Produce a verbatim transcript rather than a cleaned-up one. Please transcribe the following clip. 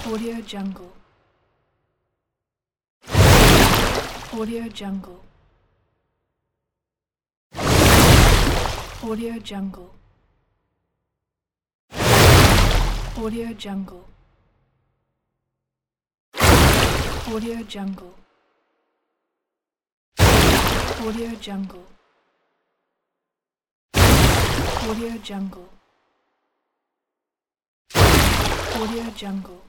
Audio Jungle. Audio Jungle. Audio Jungle. Audio Jungle. Audio Jungle. Audio Jungle. Audio Jungle. Audio Jungle.